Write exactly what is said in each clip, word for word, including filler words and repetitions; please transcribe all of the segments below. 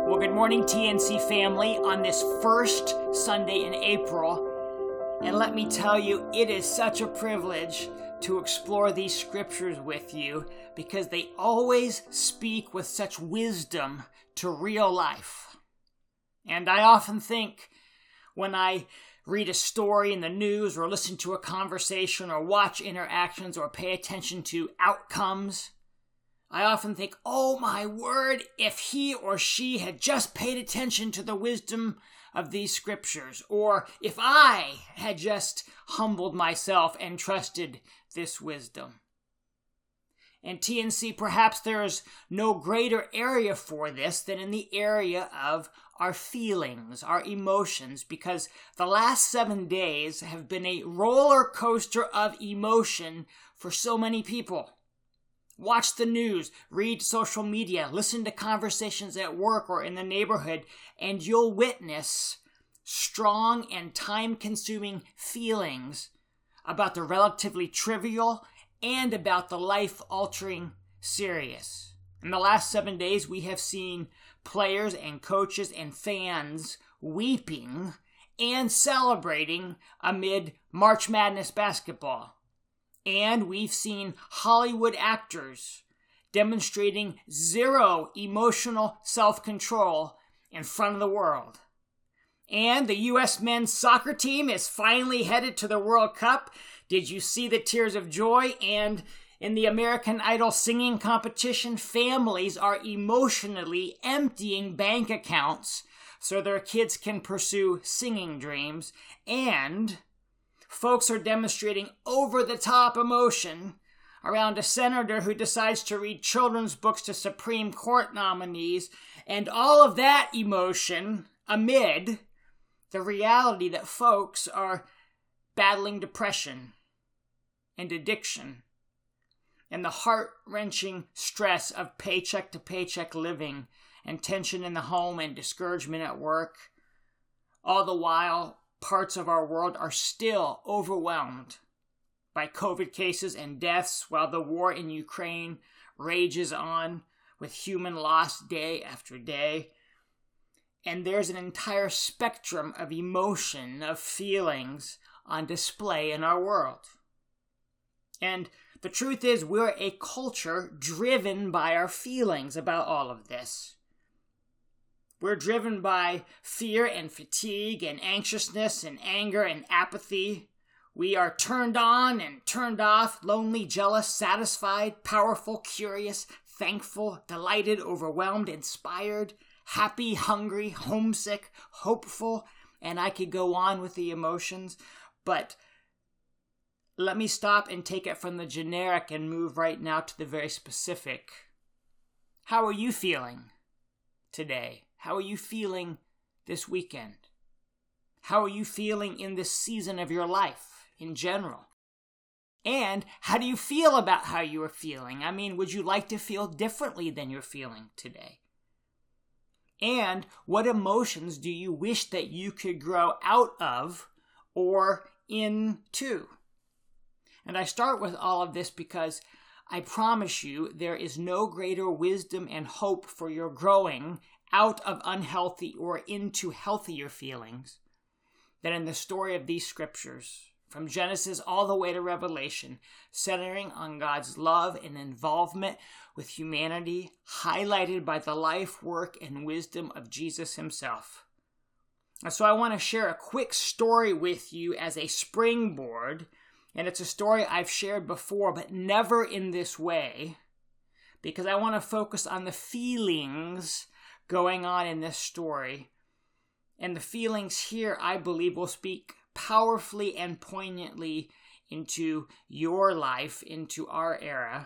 Well, good morning, T N C family, on this first Sunday in April. And let me tell you, it is such a privilege to explore these scriptures with you because they always speak with such wisdom to real life. And I often think when I read a story in the news or listen to a conversation or watch interactions or pay attention to outcomes, I often think, oh my word, if he or she had just paid attention to the wisdom of these scriptures, or if I had just humbled myself and trusted this wisdom. And T N C, perhaps there is no greater area for this than in the area of our feelings, our emotions, because the last seven days have been a roller coaster of emotion for so many people. Watch the news, read social media, listen to conversations at work or in the neighborhood, and you'll witness strong and time-consuming feelings about the relatively trivial and about the life-altering serious. In the last seven days, we have seen players and coaches and fans weeping and celebrating amid March Madness basketball. And we've seen Hollywood actors demonstrating zero emotional self-control in front of the world. And the U S men's soccer team is finally headed to the World Cup. Did you see the tears of joy? And in the American Idol singing competition, families are emotionally emptying bank accounts so their kids can pursue singing dreams. And folks are demonstrating over-the-top emotion around a senator who decides to read children's books to Supreme Court nominees, and all of that emotion amid the reality that folks are battling depression and addiction and the heart-wrenching stress of paycheck-to-paycheck living and tension in the home and discouragement at work, all the while parts of our world are still overwhelmed by COVID cases and deaths while the war in Ukraine rages on with human loss day after day. And there's an entire spectrum of emotion, of feelings on display in our world. And the truth is, we're a culture driven by our feelings about all of this. We're driven by fear and fatigue and anxiousness and anger and apathy. We are turned on and turned off, lonely, jealous, satisfied, powerful, curious, thankful, delighted, overwhelmed, inspired, happy, hungry, homesick, hopeful, and I could go on with the emotions. But let me stop and take it from the generic and move right now to the very specific. How are you feeling today? How are you feeling this weekend? How are you feeling in this season of your life in general? And how do you feel about how you are feeling? I mean, would you like to feel differently than you're feeling today? And what emotions do you wish that you could grow out of or into? And I start with all of this because I promise you there is no greater wisdom and hope for your growing out of unhealthy or into healthier feelings than in the story of these scriptures, from Genesis all the way to Revelation, centering on God's love and involvement with humanity, highlighted by the life, work, and wisdom of Jesus himself. And so I want to share a quick story with you as a springboard, and it's a story I've shared before, but never in this way, because I want to focus on the feelings going on in this story. And the feelings here, I believe, will speak powerfully and poignantly into your life, into our era.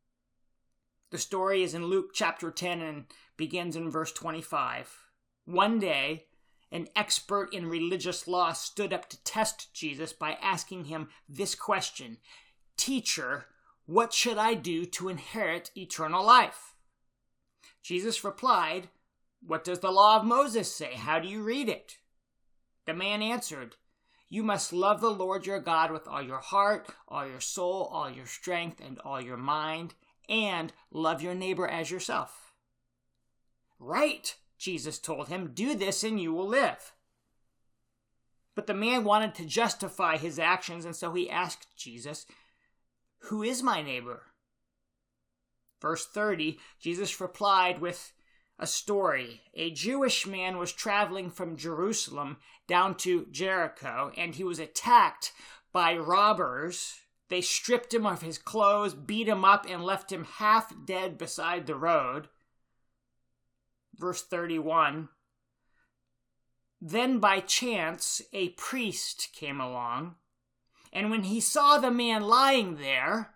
The story is in Luke chapter ten and begins in verse twenty-five. One day, an expert in religious law stood up to test Jesus by asking him this question: "Teacher, what should I do to inherit eternal life?" Jesus replied, "What does the law of Moses say? How do you read it?" The man answered, "You must love the Lord your God with all your heart, all your soul, all your strength, and all your mind, and love your neighbor as yourself." "Right," Jesus told him, "Do this and you will live." But the man wanted to justify his actions, and so he asked Jesus, "Who is my neighbor?" Verse thirty, Jesus replied with a story. A Jewish man was traveling from Jerusalem down to Jericho, and he was attacked by robbers. They stripped him of his clothes, beat him up, and left him half dead beside the road. Verse thirty-one, then by chance a priest came along, and when he saw the man lying there,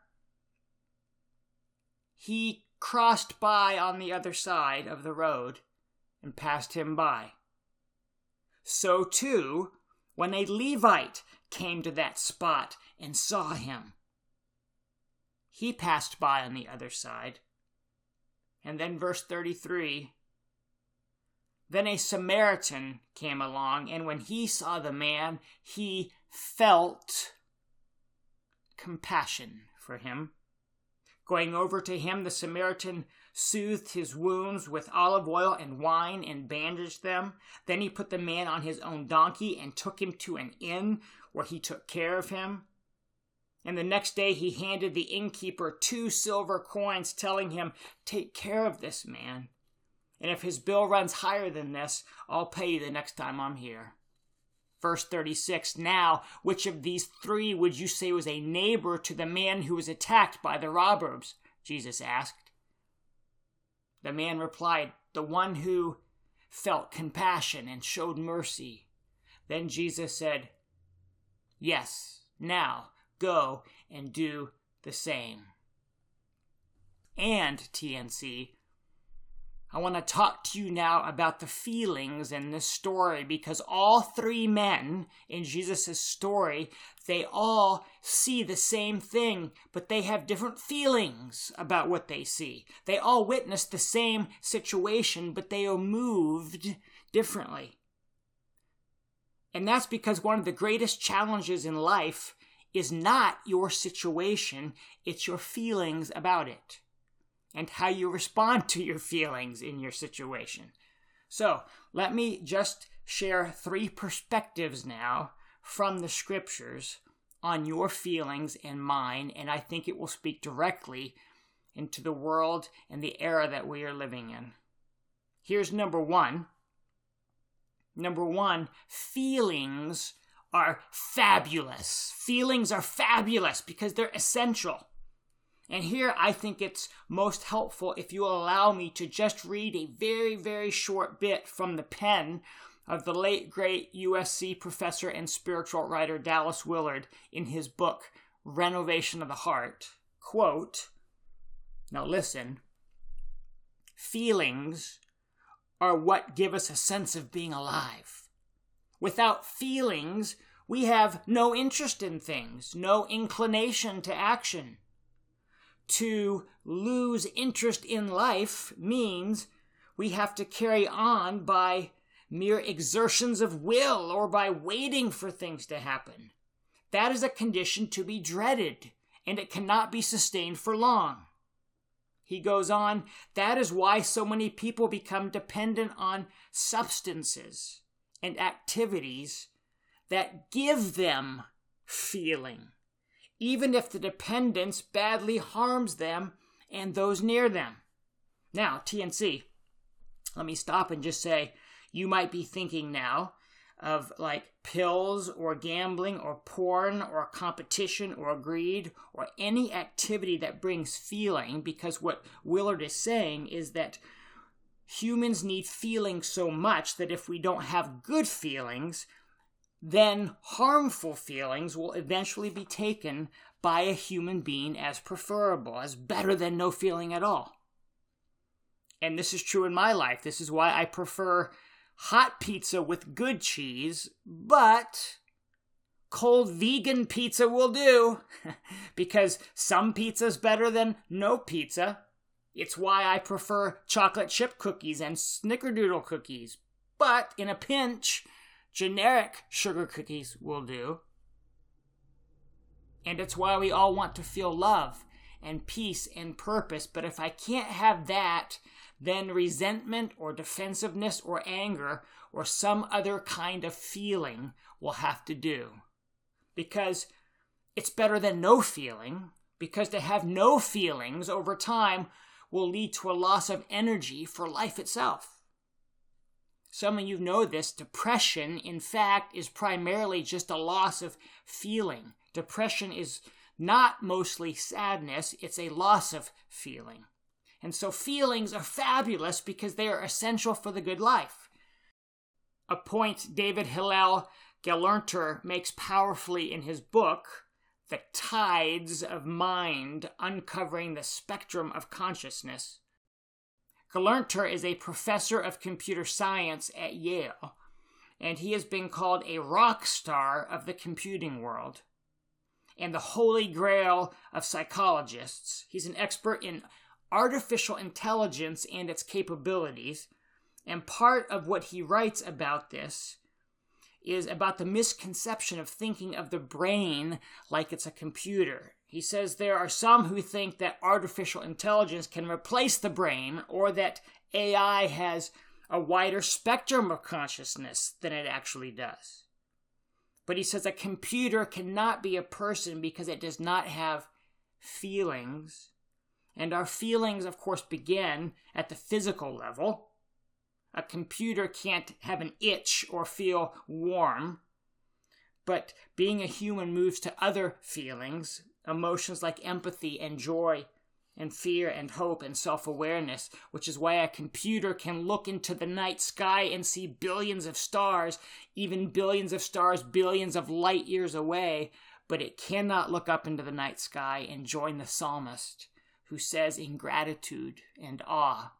he crossed by on the other side of the road and passed him by. So too, when a Levite came to that spot and saw him, he passed by on the other side. And then verse thirty-three, then a Samaritan came along, and when he saw the man, he felt compassion for him. Going over to him, the Samaritan soothed his wounds with olive oil and wine and bandaged them. Then he put the man on his own donkey and took him to an inn where he took care of him. And the next day he handed the innkeeper two silver coins, telling him, "Take care of this man. And if his bill runs higher than this, I'll pay you the next time I'm here." Verse thirty-six, now, which of these three would you say was a neighbor to the man who was attacked by the robbers? Jesus asked. The man replied, the one who felt compassion and showed mercy. Then Jesus said, yes, now go and do the same. And, T N C, I want to talk to you now about the feelings in this story, because all three men in Jesus' story, they all see the same thing, but they have different feelings about what they see. They all witness the same situation, but they are moved differently. And that's because one of the greatest challenges in life is not your situation, it's your feelings about it, and how you respond to your feelings in your situation. So, let me just share three perspectives now from the scriptures on your feelings and mine, and I think it will speak directly into the world and the era that we are living in. Here's number one. Number one, feelings are fabulous. Feelings are fabulous because they're essential. And here I think it's most helpful if you will allow me to just read a very, very short bit from the pen of the late, great U S C professor and spiritual writer Dallas Willard in his book, Renovation of the Heart. Quote, now listen, feelings are what give us a sense of being alive. Without feelings, we have no interest in things, no inclination to action. To lose interest in life means we have to carry on by mere exertions of will or by waiting for things to happen. That is a condition to be dreaded, and it cannot be sustained for long. He goes on, that is why so many people become dependent on substances and activities that give them feeling, even if the dependence badly harms them and those near them. Now, T N C, let me stop and just say, you might be thinking now of like pills or gambling or porn or competition or greed or any activity that brings feeling, because what Willard is saying is that humans need feeling so much that if we don't have good feelings, then harmful feelings will eventually be taken by a human being as preferable, as better than no feeling at all. And this is true in my life. This is why I prefer hot pizza with good cheese, but cold vegan pizza will do, because some pizza's better than no pizza. It's why I prefer chocolate chip cookies and snickerdoodle cookies, but in a pinch, generic sugar cookies will do. And it's why we all want to feel love and peace and purpose. But if I can't have that, then resentment or defensiveness or anger or some other kind of feeling will have to do. Because it's better than no feeling, because to have no feelings over time will lead to a loss of energy for life itself. Some of you know this. Depression, in fact, is primarily just a loss of feeling. Depression is not mostly sadness, it's a loss of feeling. And so feelings are fabulous because they are essential for the good life. A point David Hillel Gelernter makes powerfully in his book, The Tides of Mind, Uncovering the Spectrum of Consciousness. Gelernter is a professor of computer science at Yale, and he has been called a rock star of the computing world and the holy grail of psychologists. He's an expert in artificial intelligence and its capabilities, and part of what he writes about this is about the misconception of thinking of the brain like it's a computer. He says there are some who think that artificial intelligence can replace the brain, or that A I has a wider spectrum of consciousness than it actually does. But he says a computer cannot be a person because it does not have feelings. And our feelings, of course, begin at the physical level. A computer can't have an itch or feel warm. But being a human moves to other feelings, emotions like empathy and joy and fear and hope and self-awareness, which is why a computer can look into the night sky and see billions of stars, even billions of stars, billions of light years away, but it cannot look up into the night sky and join the psalmist who says in gratitude and awe,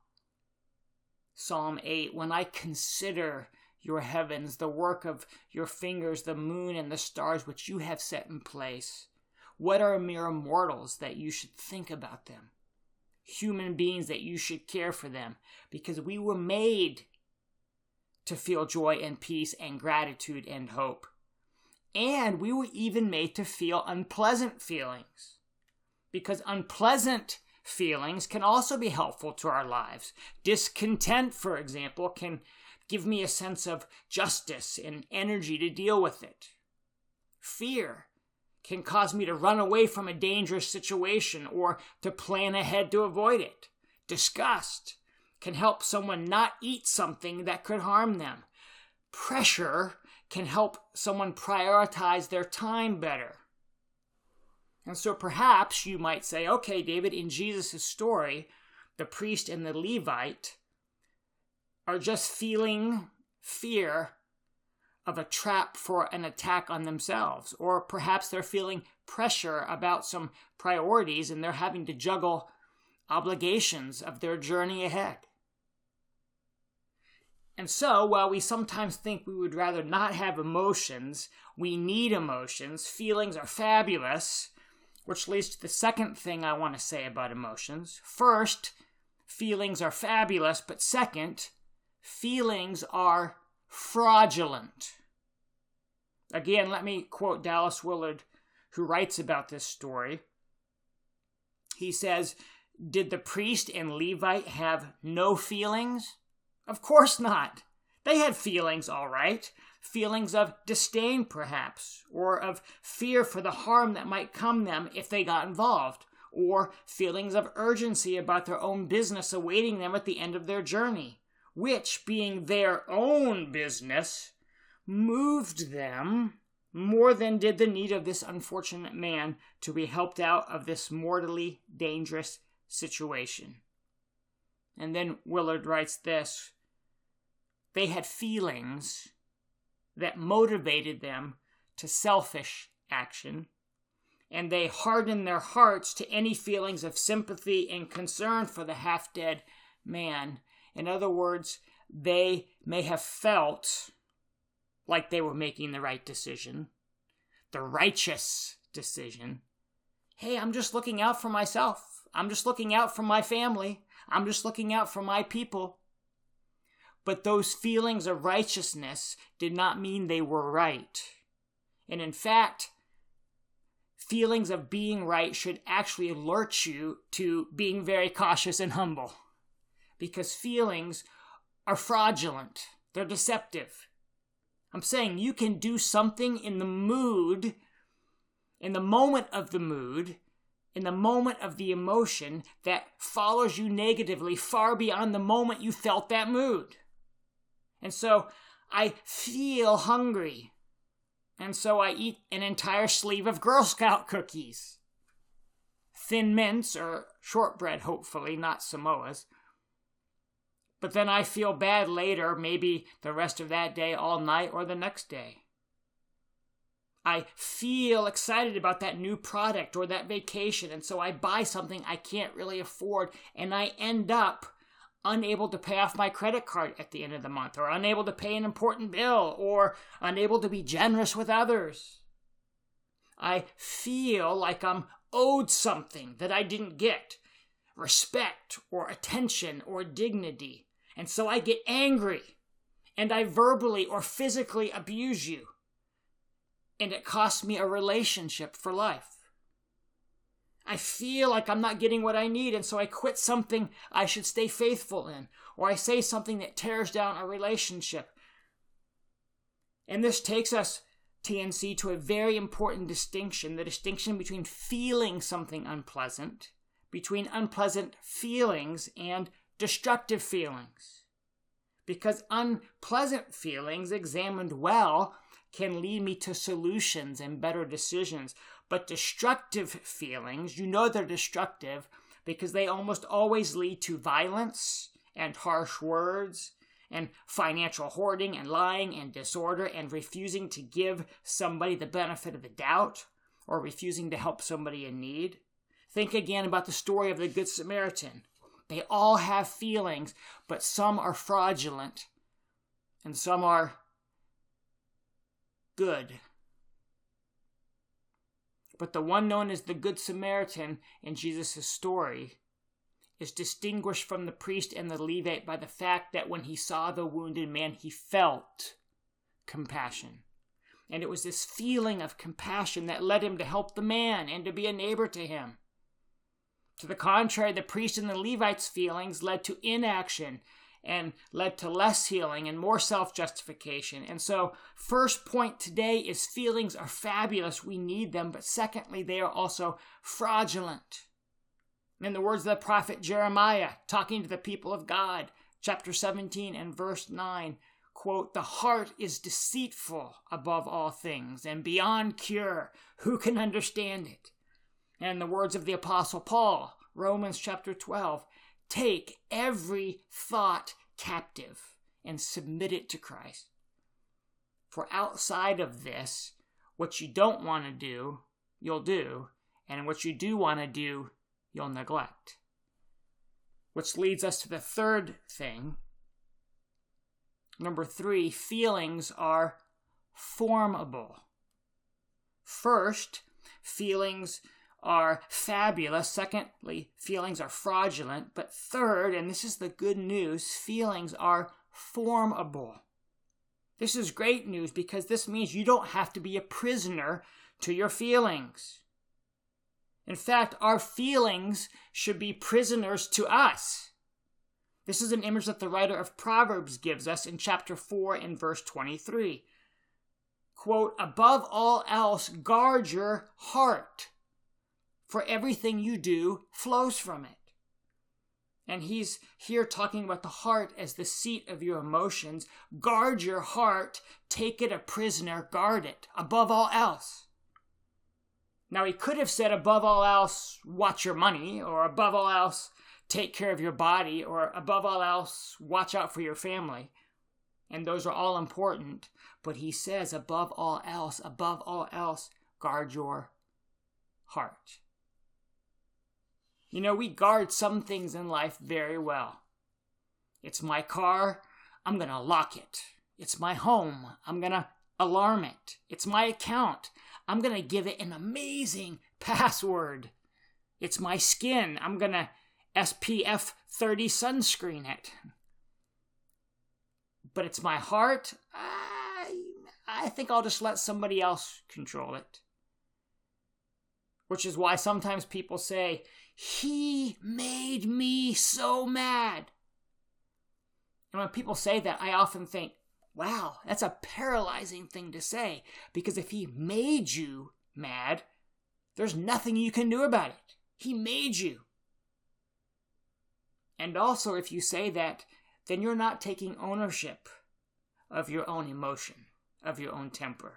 Psalm eight, when I consider your heavens, the work of your fingers, the moon and the stars which you have set in place, what are mere mortals that you should think about them? Human beings that you should care for them, because we were made to feel joy and peace and gratitude and hope. And we were even made to feel unpleasant feelings, because unpleasant feelings can also be helpful to our lives. Discontent, for example, can give me a sense of justice and energy to deal with it. Fear can cause me to run away from a dangerous situation or to plan ahead to avoid it. Disgust can help someone not eat something that could harm them. Pressure can help someone prioritize their time better. And so perhaps you might say, okay, David, in Jesus' story, the priest and the Levite are just feeling fear of a trap for an attack on themselves. Or perhaps they're feeling pressure about some priorities and they're having to juggle obligations of their journey ahead. And so, while we sometimes think we would rather not have emotions, we need emotions. Feelings are fabulous, which leads to the second thing I want to say about emotions. First, feelings are fabulous, but second, feelings are fraudulent. Again, let me quote Dallas Willard, who writes about this story. He says, did the priest and Levite have no feelings? Of course not. They had feelings, all right. Feelings of disdain, perhaps, or of fear for the harm that might come them if they got involved, or feelings of urgency about their own business awaiting them at the end of their journey, which, being their own business, moved them more than did the need of this unfortunate man to be helped out of this mortally dangerous situation. And then Willard writes this, they had feelings that motivated them to selfish action, and they hardened their hearts to any feelings of sympathy and concern for the half-dead man. In other words, they may have felt like they were making the right decision, the righteous decision. Hey, I'm just looking out for myself. I'm just looking out for my family. I'm just looking out for my people. But those feelings of righteousness did not mean they were right. And in fact, feelings of being right should actually alert you to being very cautious and humble. because feelings are fraudulent. They're deceptive. I'm saying you can do something in the mood, in the moment of the mood, in the moment of the emotion that follows you negatively far beyond the moment you felt that mood. And so I feel hungry. And so I eat an entire sleeve of Girl Scout cookies. Thin Mints, or shortbread, hopefully, not Samoas. But then I feel bad later, maybe the rest of that day, all night, or the next day. I feel excited about that new product or that vacation, and so I buy something I can't really afford, and I end up unable to pay off my credit card at the end of the month, or unable to pay an important bill, or unable to be generous with others. I feel like I'm owed something that I didn't get, respect or attention or dignity, and so I get angry, and I verbally or physically abuse you. And it costs me a relationship for life. I feel like I'm not getting what I need, and so I quit something I should stay faithful in, or I say something that tears down a relationship. And this takes us, T N C, to a very important distinction, the distinction between feeling something unpleasant, between unpleasant feelings and destructive feelings. Because unpleasant feelings, examined well, can lead me to solutions and better decisions. But destructive feelings, you know they're destructive because they almost always lead to violence and harsh words and financial hoarding and lying and disorder and refusing to give somebody the benefit of the doubt or refusing to help somebody in need. Think again about the story of the Good Samaritan. They all have feelings, but some are fraudulent and some are good. But the one known as the Good Samaritan in Jesus' story is distinguished from the priest and the Levite by the fact that when he saw the wounded man, he felt compassion. And it was this feeling of compassion that led him to help the man and to be a neighbor to him. To the contrary, the priest and the Levite's feelings led to inaction and led to less healing and more self-justification. And so, first point today is feelings are fabulous. We need them. But secondly, they are also fraudulent. In the words of the prophet Jeremiah, talking to the people of God, chapter seventeen and verse nine, quote, "The heart is deceitful above all things and beyond cure. Who can understand it?" And in the words of the apostle Paul, Romans chapter twelve, "Take every thought captive and submit it to Christ." For outside of this, what you don't want to do, you'll do, and what you do want to do, you'll neglect. Which leads us to the third thing. Number three, feelings are formable. First, feelings are fabulous. Secondly, feelings are fraudulent. But third, and this is the good news, feelings are formable. This is great news because this means you don't have to be a prisoner to your feelings. In fact, our feelings should be prisoners to us. This is an image that the writer of Proverbs gives us in chapter four and verse twenty-three. Quote, "Above all else, guard your heart, for everything you do flows from it." And he's here talking about the heart as the seat of your emotions. Guard your heart, take it a prisoner, guard it, above all else. Now, he could have said, above all else, watch your money, or above all else, take care of your body, or above all else, watch out for your family. And those are all important. But he says, above all else, above all else, guard your heart. You know, we guard some things in life very well. It's my car, I'm going to lock it. It's my home, I'm going to alarm it. It's my account, I'm going to give it an amazing password. It's my skin, I'm going to S P F thirty sunscreen it. But it's my heart, I, I think I'll just let somebody else control it. Which is why sometimes people say, he made me so mad. And when people say that, I often think, wow, that's a paralyzing thing to say. Because if he made you mad, there's nothing you can do about it. He made you. And also, if you say that, then you're not taking ownership of your own emotion, of your own temper.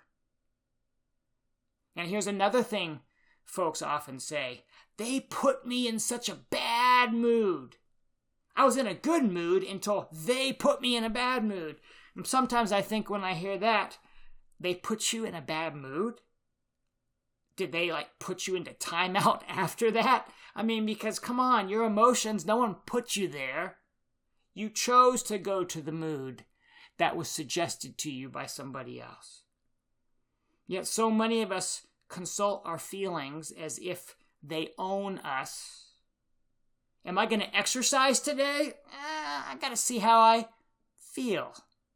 And here's another thing folks often say. They put me in such a bad mood. I was in a good mood until they put me in a bad mood. And sometimes I think when I hear that, they put you in a bad mood? Did they like put you into timeout after that? I mean, because come on, your emotions, no one put you there. You chose to go to the mood that was suggested to you by somebody else. Yet so many of us consult our feelings as if they own us. Am I going to exercise today? Eh, I got to see how I feel.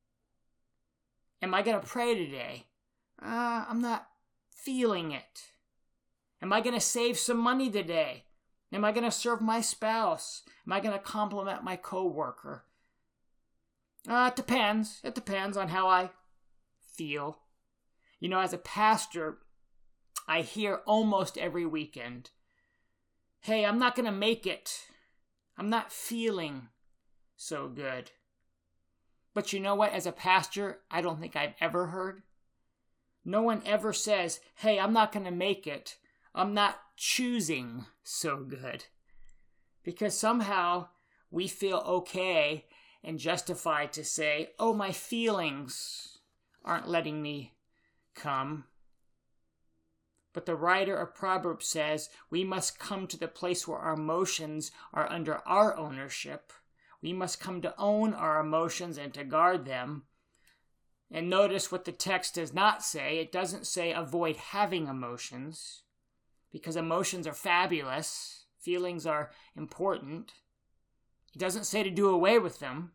Am I going to pray today? Uh, I'm not feeling it. Am I going to save some money today? Am I going to serve my spouse? Am I going to compliment my coworker? Uh, it depends. It depends on how I feel. You know, as a pastor, I hear almost every weekend, hey, I'm not going to make it. I'm not feeling so good. But you know what? As a pastor, I don't think I've ever heard. No one ever says, hey, I'm not going to make it. I'm not choosing so good. Because somehow we feel okay and justified to say, oh, my feelings aren't letting me come. But the writer of Proverbs says we must come to the place where our emotions are under our ownership. We must come to own our emotions and to guard them. And notice what the text does not say. It doesn't say avoid having emotions, because emotions are fabulous. Feelings are important. It doesn't say to do away with them.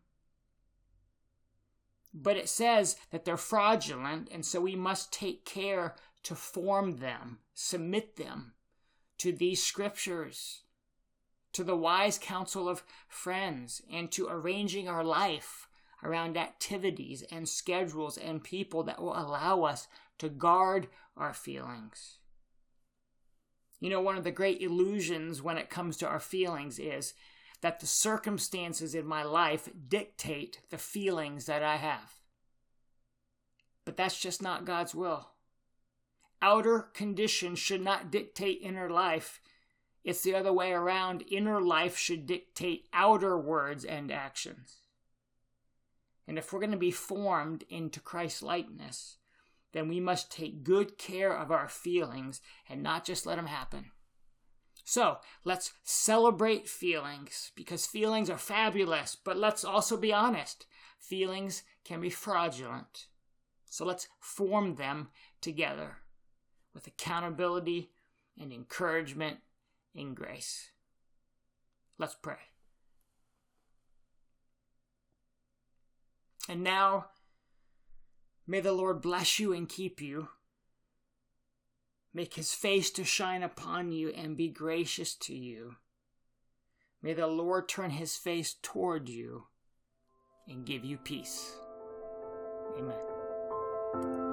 But it says that they're fraudulent, and so we must take care to form them, submit them to these scriptures, to the wise counsel of friends, and to arranging our life around activities and schedules and people that will allow us to guard our feelings. You know, one of the great illusions when it comes to our feelings is that the circumstances in my life dictate the feelings that I have. But that's just not God's will. Outer conditions should not dictate inner life. It's the other way around. Inner life should dictate outer words and actions. And if we're going to be formed into Christ's likeness, then we must take good care of our feelings and not just let them happen. So, let's celebrate feelings, because feelings are fabulous, but let's also be honest. Feelings can be fraudulent. So let's form them together with accountability and encouragement in grace. Let's pray. And now, may the Lord bless you and keep you. Make his face to shine upon you and be gracious to you. May the Lord turn his face toward you and give you peace. Amen.